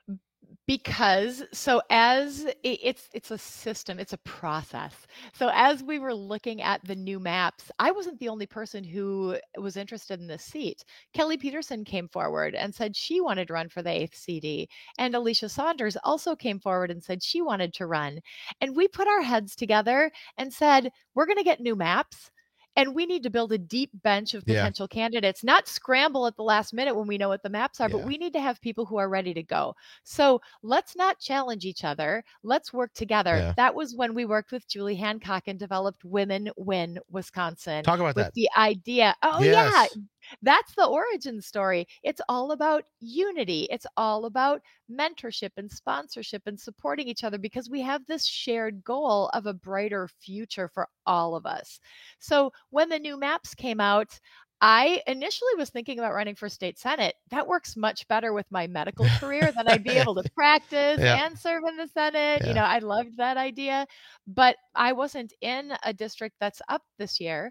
Because so as i- it's it's a system, it's a process. So as we were looking at the new maps, I wasn't the only person who was interested in this seat. Kelly Peterson came forward and said she wanted to run for the eighth C D, and Alicia Saunders also came forward and said she wanted to run. And we put our heads together and said, we're going to get new maps. And we need to build a deep bench of Yeah. potential candidates, not scramble at the last minute when we know what the maps are, but Yeah. we need to have people who are ready to go. So let's not challenge each other. Let's work together. Yeah. That was when we worked with Julie Hancock and developed Women Win Wisconsin. Talk about with that. the idea. Oh, Yes. yeah. That's the origin story. It's all about unity. It's all about mentorship and sponsorship and supporting each other because we have this shared goal of a brighter future for all of us. So when the new maps came out, I initially was thinking about running for state senate. That works much better with my medical career than I'd be able to practice Yeah. and serve in the Senate. Yeah. You know, I loved that idea, but I wasn't in a district that's up this year.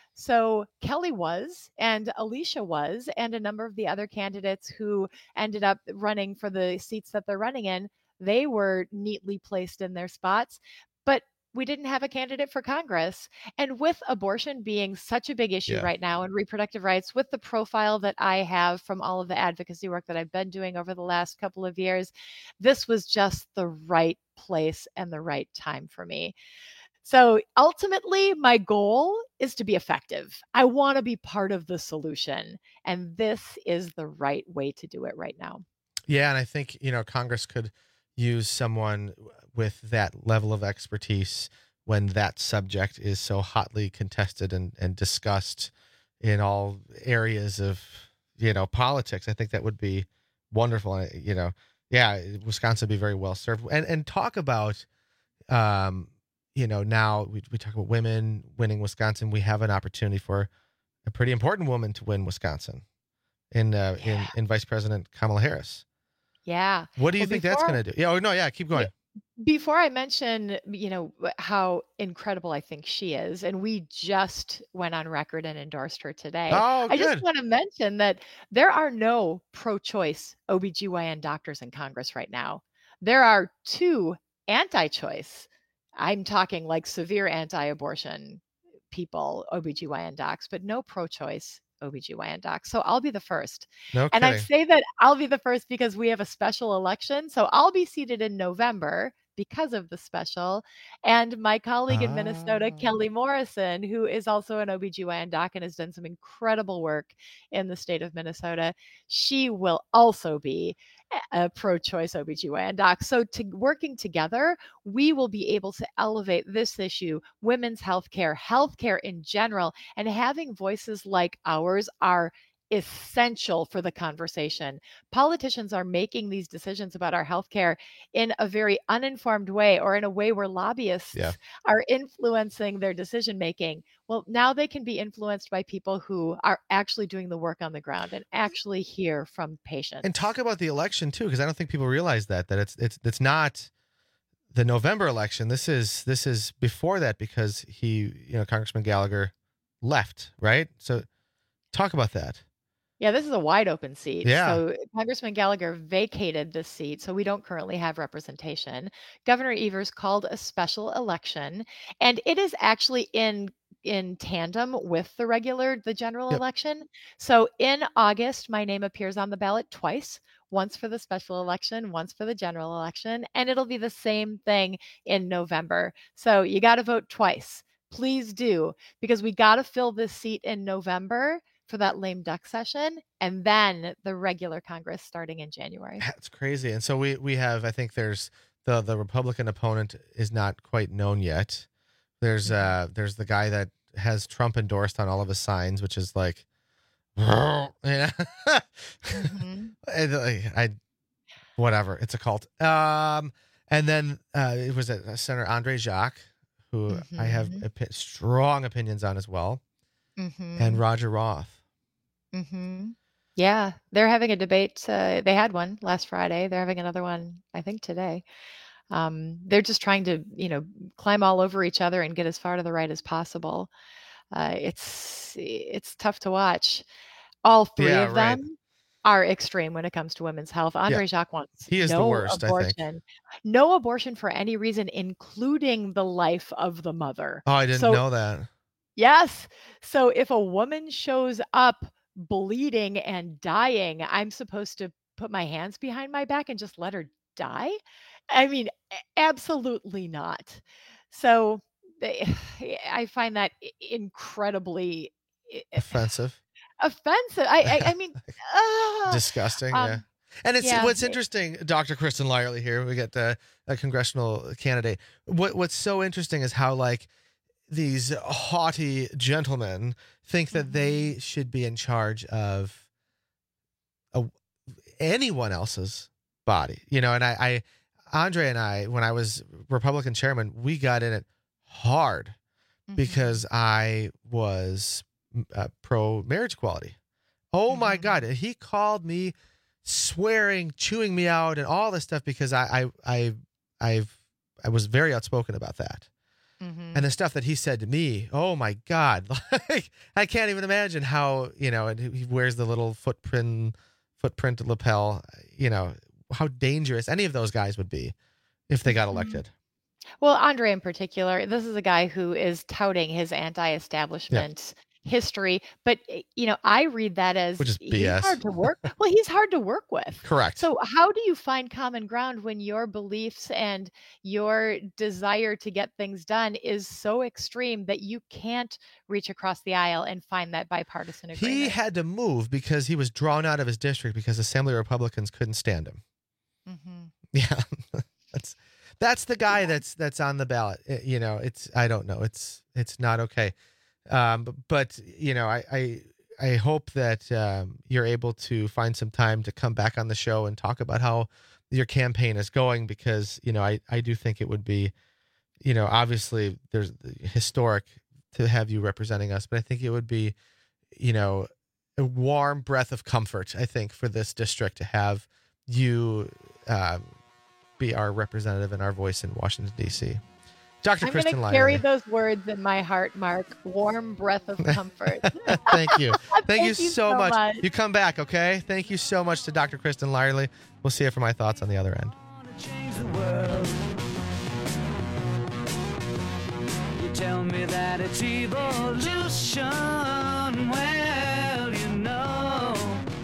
So Kelly was, and Alicia was, and a number of the other candidates who ended up running for the seats that they're running in, they were neatly placed in their spots. But we didn't have a candidate for Congress. And with abortion being such a big issue Yeah. right now and reproductive rights, with the profile that I have from all of the advocacy work that I've been doing over the last couple of years, this was just the right place and the right time for me. So ultimately, my goal is to be effective. I want to be part of the solution. And this is the right way to do it right now. Yeah, and I think, you know, Congress could use someone with that level of expertise when that subject is so hotly contested and, and discussed in all areas of, you know, politics. I think that would be wonderful. And, you know, yeah, Wisconsin would be very well served. And and talk about, um, you know, now we, we talk about women winning Wisconsin. We have an opportunity for a pretty important woman to win Wisconsin in uh, Yeah. in, in Vice President Kamala Harris. Yeah. What do you Well, think that's before- going to do? Yeah, oh, no, yeah, keep going. Before I mention, you know, wh- how incredible I think she is, and we just went on record and endorsed her today. Oh, I just good. want to mention that there are no pro-choice O B G Y N doctors in Congress right now. There are two anti-choice. I'm talking like severe anti-abortion people, O B G Y N docs, but no pro-choice O B G Y N docs. So I'll be the first. No And I kidding. say that I'll be the first because we have a special election. So I'll be seated in November because of the special. And my colleague in Minnesota, Kelly Morrison, who is also an O B G Y N doc and has done some incredible work in the state of Minnesota, she will also be a pro-choice O B G Y N doc. So to working together, we will be able to elevate this issue, women's healthcare, healthcare in general, and having voices like ours are essential for the conversation. Politicians are making these decisions about our healthcare in a very uninformed way, or in a way where lobbyists Yeah. are influencing their decision making. Well, now they can be influenced by people who are actually doing the work on the ground and actually hear from patients. And talk about the election too, because I don't think people realize that that it's it's it's not the November election. This is this is before that, because he, you know, Congressman Gallagher left, right? So talk about that. Yeah, this is a wide open seat. Yeah. So Congressman Gallagher vacated this seat, so we don't currently have representation. Governor Evers called a special election, and it is actually in in tandem with the regular, the general Yep. election. So in August, my name appears on the ballot twice, once for the special election, once for the general election, and it'll be the same thing in November. So you got to vote twice. Please do, because we got to fill this seat in November for that lame duck session, and then the regular Congress starting in January. That's crazy. And so we we have, I think there's the the Republican opponent is not quite known yet. There's uh there's the guy that has Trump endorsed on all of his signs, which is like, yeah. Mhm. And, uh, I whatever. It's a cult. Um, and then uh, it was a, Senator Andre Jacques, who I have Mhm. opi- strong opinions on as well, Mhm. and Roger Roth. hmm Yeah, they're having a debate. Uh, they had one last Friday. They're having another one, I think, today. Um, they're just trying to, you know, climb all over each other and get as far to the right as possible. Uh, it's it's tough to watch. All three Yeah, of right. them are extreme when it comes to women's health. Andre Jacques wants He is the no worst, I think. abortion, no abortion for any reason, including the life of the mother. Oh, I didn't So know that. yes. So if a woman shows up bleeding and dying, I'm supposed to put my hands behind my back and just let her die? I mean, a- absolutely not. So they, I find that i- incredibly i- Offensive. offensive. I, I, I mean, ah, Disgusting. um, yeah. And it's yeah, what's it- interesting, Doctor Kristen Lyerly here. We get uh, a congressional candidate. What What's so interesting is how like these haughty gentlemen think that they should be in charge of a, anyone else's body, you know. And I, I, Andre and I, when I was Republican chairman, we got in it hard because I was uh, pro marriage equality. Oh my God, he called me swearing, chewing me out, and all this stuff because I, I, I, I've, I was very outspoken about that. Mhm. And the stuff that he said to me, oh my God, like I can't even imagine how, you know, and he wears the little footprint, footprint lapel, you know, how dangerous any of those guys would be if they got elected. Well, Andre in particular, this is a guy who is touting his anti-establishment history, but eh, you know, I read that as Which is he's B S. hard to work. Well, he's hard to work with. Correct. So, how do you find common ground when your beliefs and your desire to get things done is so extreme that you can't reach across the aisle and find that bipartisan agreement? He had to move because he was drawn out of his district because Assembly Republicans couldn't stand him. Mhm. Yeah, that's that's the guy that's that's on the ballot. Uh, You know, it's I don't know. It's it's not okay. Um, but, but you know, I I, I hope that um, you're able to find some time to come back on the show and talk about how your campaign is going, because you know I I do think it would be, you know, obviously there's historic to have you representing us, but I think it would be, you know, a warm breath of comfort, I think, for this district to have you um, be our representative and our voice in Washington, D C. Doctor I'm Kristen going to carry Lyerly. those words in my heart, Mark. Warm breath of comfort. Thank you. Thank, Thank you, you so, so much. much. You come back, okay? Thank you so much to Doctor Kristen Lyerly. We'll see you for my thoughts on the other end. Change the world. You tell me that it's evolution. Well, you know,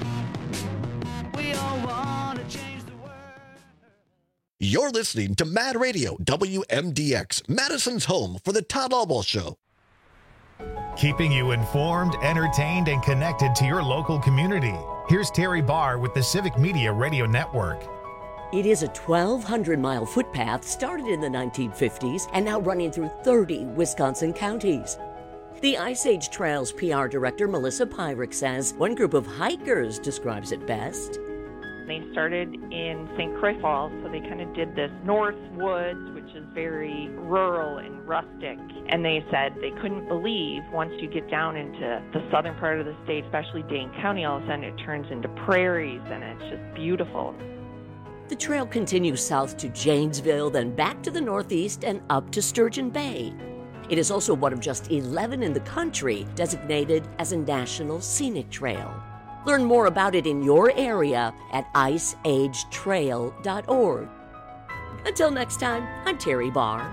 we all want to change the world. You're listening to Mad Radio, W M D X, Madison's home for the Todd Alwell Show. Keeping you informed, entertained, and connected to your local community. Here's Terry Barr with the Civic Media Radio Network. It is a twelve hundred mile footpath started in the nineteen fifties and now running through thirty Wisconsin counties. The Ice Age Trails P R director Melissa Pyrick says one group of hikers describes it best. They started in Saint Croix Falls, so they kind of did this North Woods, which is very rural and rustic. And they said they couldn't believe once you get down into the southern part of the state, especially Dane County, all of a sudden it turns into prairies and it's just beautiful. The trail continues south to Janesville, then back to the northeast and up to Sturgeon Bay. It is also one of just eleven in the country designated as a National Scenic Trail. Learn more about it in your area at ice age trail dot org. Until next time, I'm Terry Barr.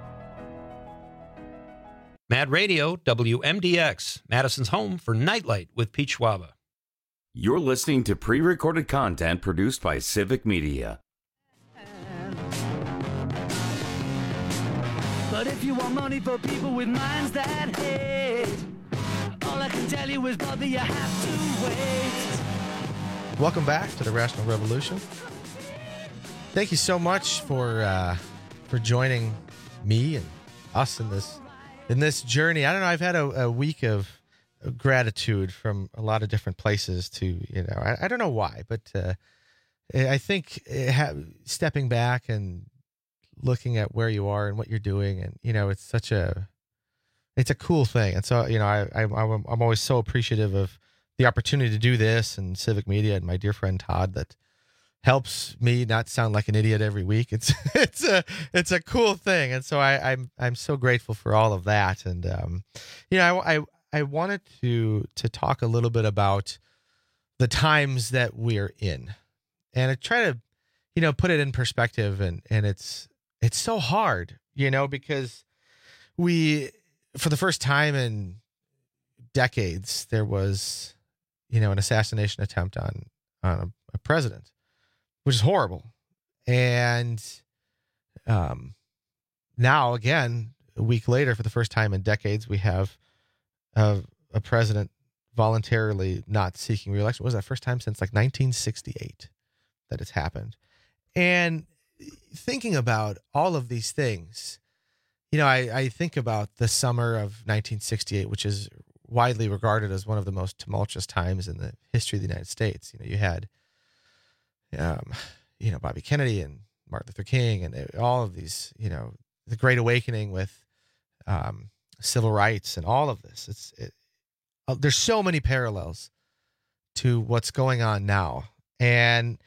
Mad Radio, W M D X, Madison's home for Nightlight with Pete Schwaba. You're listening to pre-recorded content produced by Civic Media. But if you want money for people with minds that hate, all I can tell you is, brother, you have to wait. Welcome back to the Rational Revolution. Thank you so much for uh, for joining me and us in this in this journey. I don't know. I've had a, a week of gratitude from a lot of different places. To you know, I, I don't know why, but uh, I think it ha- stepping back and looking at where you are and what you're doing, and you know, it's such a it's a cool thing. And so, you know, I, I I'm I'm always so appreciative of the opportunity to do this and Civic Media and my dear friend Todd that helps me not sound like an idiot every week. It's it's a it's a cool thing, and so I, I'm I'm so grateful for all of that. And um, you know, I, I I wanted to to talk a little bit about the times that we're in, and I try to, you know, put it in perspective. And and it's it's so hard, you know, because we, for the first time in decades, there was, you know, an assassination attempt on on a, a president, which is horrible. And um, now, again, a week later, for the first time in decades, we have a, a president voluntarily not seeking reelection. What was that first time since like nineteen sixty-eight that it's happened? And thinking about all of these things, you know, I, I think about the summer of nineteen sixty-eight, which is widely regarded as one of the most tumultuous times in the history of the United States. You know, you had, um, you know, Bobby Kennedy and Martin Luther King and all of these, you know, the Great Awakening with um, civil rights and all of this. It's it, uh, there's so many parallels to what's going on now. And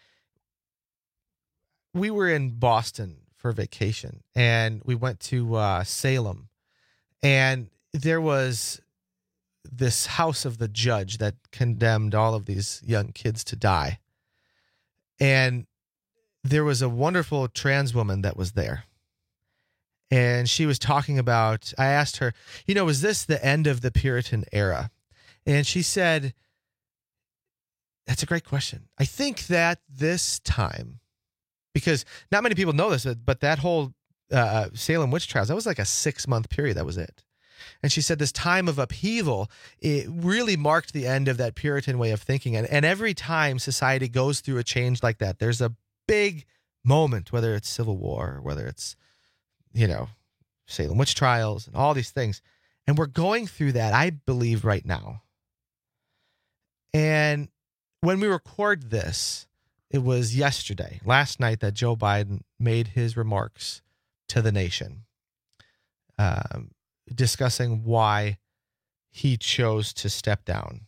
we were in Boston for vacation, and we went to uh, Salem, and there was this house of the judge that condemned all of these young kids to die. And there was a wonderful trans woman that was there. And she was talking about, I asked her, you know, was this the end of the Puritan era? And she said, that's a great question. I think that this time, because not many people know this, but that whole uh, Salem witch trials, that was like a six month period. That was it. And she said this time of upheaval, it really marked the end of that Puritan way of thinking. And, and every time society goes through a change like that, there's a big moment, whether it's Civil War, or whether it's, you know, Salem witch trials and all these things. And we're going through that, I believe, right now. And when we record this, it was yesterday, last night, that Joe Biden made his remarks to the nation, um, discussing why he chose to step down.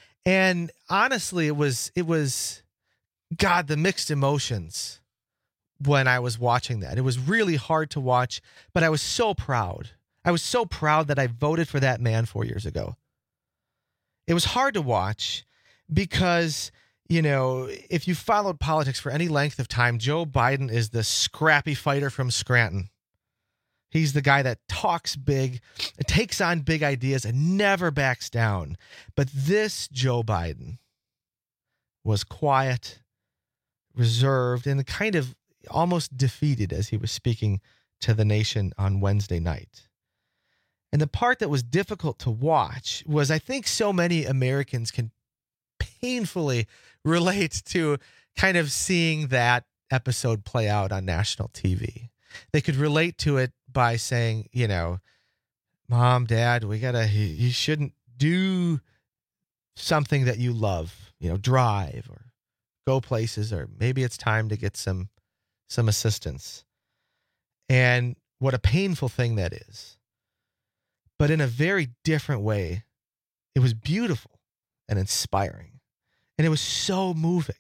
And honestly, it was, it was, God, the mixed emotions when I was watching that. It was really hard to watch, but I was so proud. I was so proud that I voted for that man four years ago. It was hard to watch because, you know, if you followed politics for any length of time, Joe Biden is the scrappy fighter from Scranton. He's the guy that talks big, takes on big ideas, and never backs down. But this Joe Biden was quiet, reserved, and kind of almost defeated as he was speaking to the nation on Wednesday night. And the part that was difficult to watch was, I think so many Americans can painfully relate to kind of seeing that episode play out on national T V. They could relate to it by saying, you know, Mom, Dad, we gotta, you shouldn't do something that you love, you know, drive or go places, or maybe it's time to get some, some assistance. And what a painful thing that is. But in a very different way, it was beautiful and inspiring. And it was so moving.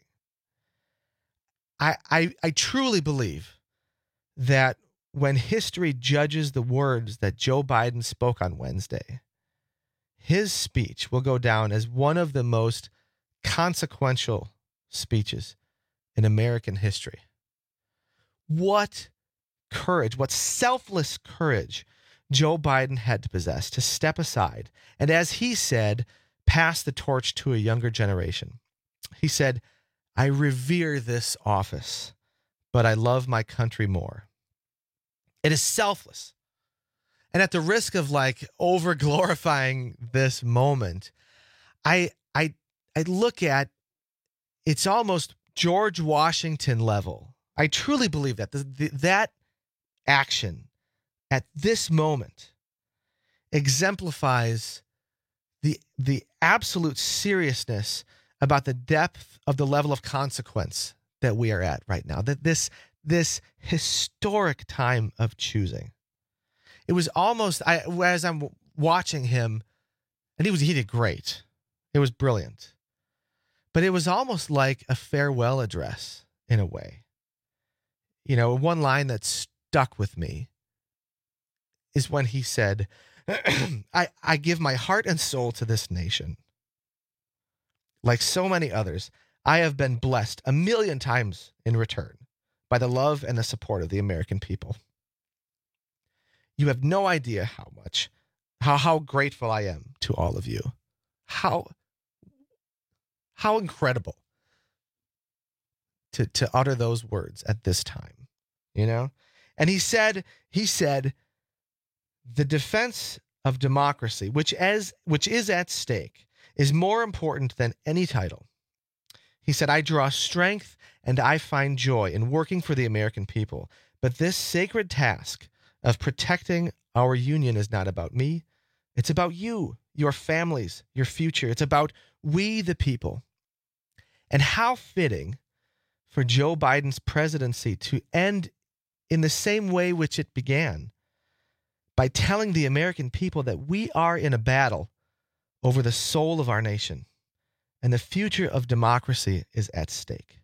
I, I, I truly believe that when history judges the words that Joe Biden spoke on Wednesday, his speech will go down as one of the most consequential speeches in American history. What courage, what selfless courage Joe Biden had to possess to step aside and, as he said, pass the torch to a younger generation. He said, I revere this office, but I love my country more. It is selfless. And at the risk of like over glorifying this moment, I I I look at it's almost George Washington level. I truly believe that the, the, that action at this moment exemplifies the the absolute seriousness about the depth of the level of consequence that we are at right now. That this this historic time of choosing. It was almost, I as I'm watching him, and he was he did great. It was brilliant. But it was almost like a farewell address in a way. You know, one line that stuck with me is when he said, I, I give my heart and soul to this nation. Like so many others, I have been blessed a million times in return by the love and the support of the American people. You have no idea how much, how, how grateful I am to all of you. How, how incredible to, to utter those words at this time, you know? And he said, he said, the defense of democracy, which as which is at stake, is more important than any title. He said, I draw strength and I find joy in working for the American people. But this sacred task of protecting our union is not about me. It's about you, your families, your future. It's about we, the people. And how fitting for Joe Biden's presidency to end in the same way which it began, by telling the American people that we are in a battle over the soul of our nation, and the future of democracy is at stake.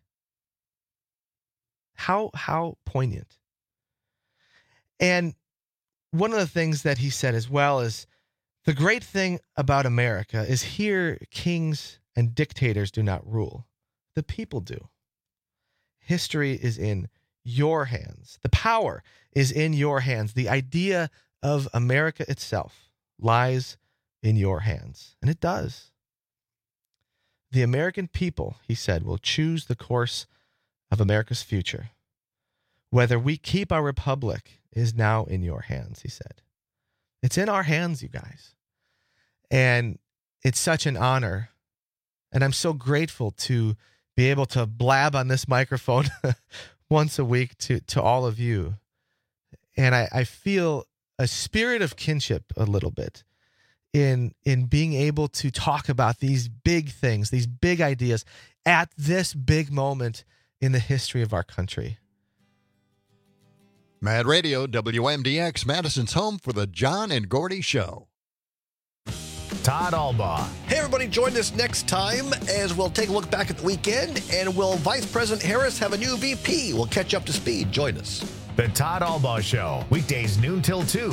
How, how poignant. And one of the things that he said as well is, the great thing about America is here kings and dictators do not rule. The people do. History is in your hands. The power is in your hands. The idea of America itself lies in your hands. And it does. The American people, he said, will choose the course of America's future. Whether we keep our republic is now in your hands, he said. It's in our hands, you guys. And it's such an honor. And I'm so grateful to be able to blab on this microphone once a week to, to all of you. And I, I feel a spirit of kinship a little bit in, in being able to talk about these big things, these big ideas at this big moment in the history of our country. Mad Radio, W M D X, Madison's home for the John and Gordy Show. Todd Albaugh. Hey, everybody, join us next time as we'll take a look back at the weekend. And will Vice President Harris have a new V P? We'll catch up to speed. Join us. The Todd Albaugh Show, weekdays noon till two.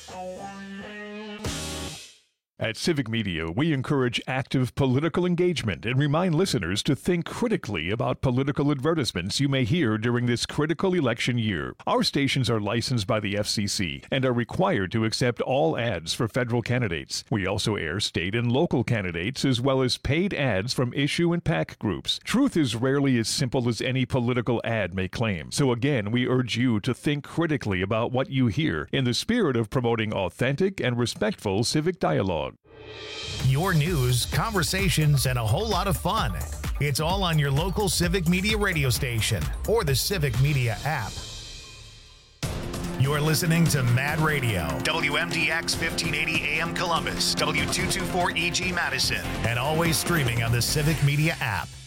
At Civic Media, we encourage active political engagement and remind listeners to think critically about political advertisements you may hear during this critical election year. Our stations are licensed by the F C C and are required to accept all ads for federal candidates. We also air state and local candidates as well as paid ads from issue and PAC groups. Truth is rarely as simple as any political ad may claim. So again, we urge you to think critically about what you hear in the spirit of promoting authentic and respectful civic dialogue. Your news, conversations, and a whole lot of fun. It's all on your local Civic Media radio station or the Civic Media app. You're listening to Mad Radio, W M D X fifteen eighty A M Columbus, W two twenty-four E G Madison, and always streaming on the Civic Media app.